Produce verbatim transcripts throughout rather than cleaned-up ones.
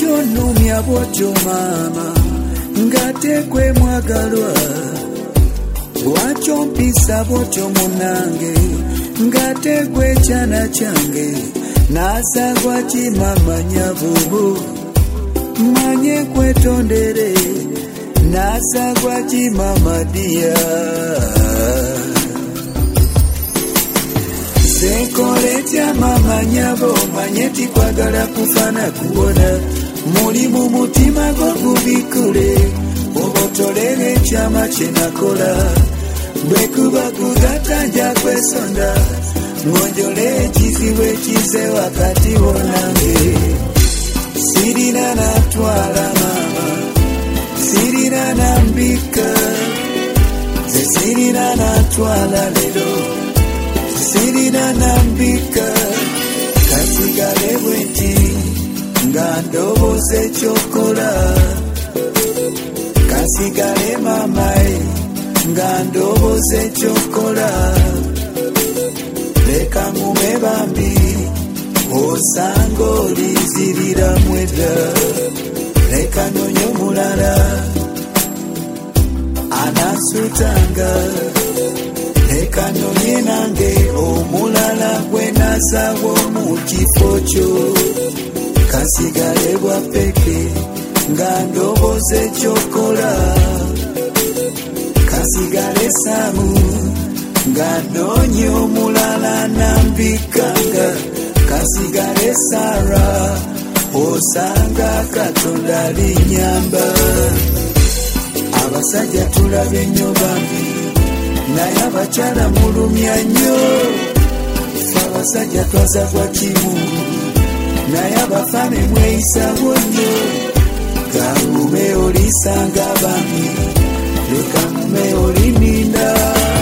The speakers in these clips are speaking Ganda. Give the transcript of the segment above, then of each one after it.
Lwaki onnumya bw'otyo maama ng'ate gwe mwagalwa? Lwaki ompisa bw'otyo munnange ng'ate gwe kyana kyange? Naasagwa ki maama nnyabo? Manye kwetondere. Naasagwa ki maama ddiya? Senkole tya maama nnyabo, manye tikwagala kufaana kuwona. Muli mu mutima gwo gubikkule, obotolere ekyama kye nakola. Bwe kuba kugatta nja kwesonda, ngonjole ekizibu ekize wakati wo nange. Sirina natwala maama, sirina nambika, ze sirina natwala lero, sirina nambika. Kasigale bwenti nga ndowooza ekyokola, kasigale maamae nga ndowooza ekyokola. Leka ngume bambi osanga olizirira mwedda, leka nonye omulala anasutanga, leka nonye nange omulala gwe nasawo mu kifo kyo. Kasigale bwa peke nga ndowooza ekyokola, kasigale Samu nga nonye omulala nambikanga, kasigale Sara osanga Katonda alinyamba. Abasajja tulabye nnyo bambi, naye abakyala mulumya nnyo. Ffe abasajja twazagwa kimu, naye abafaane mweyisabwo nnyo. Kangume olisanga bambi, leka ngume olininda.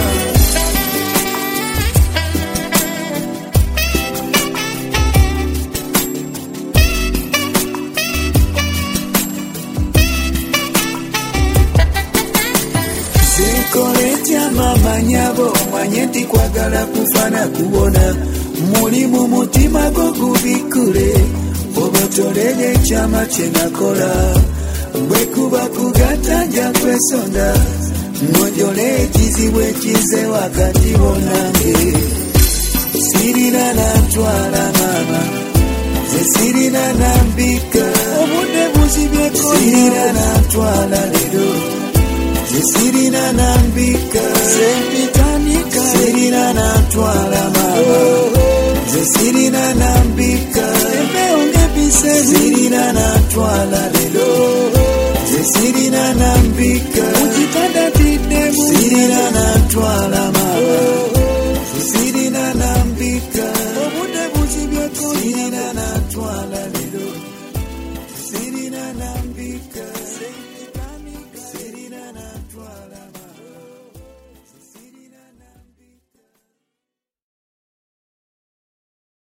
Senkole tya maama nnyabo, manye tikwagala kufaana kuwona. Muli mu mutima gwo gubikkule, obotolere ekyama kye nakola. Bwe kuba kugatta nja kwesonda, ngonjole ekizibu ekize wakati wo nange. Sirina natwala maama, ze sirina nambika, obudde buzibyeko. Sirina natwala lero, ze sirina nambika, sempitanika. Sirina natwala maama, ze sirina nambika, embeongebise. Sirina natwala lero, ze sirina nambika, mukitanda tiddemu. Sirina natwala maama, ze sirina nambika, obudde buzibyeko. Sirina natwala lero, sirina nambika.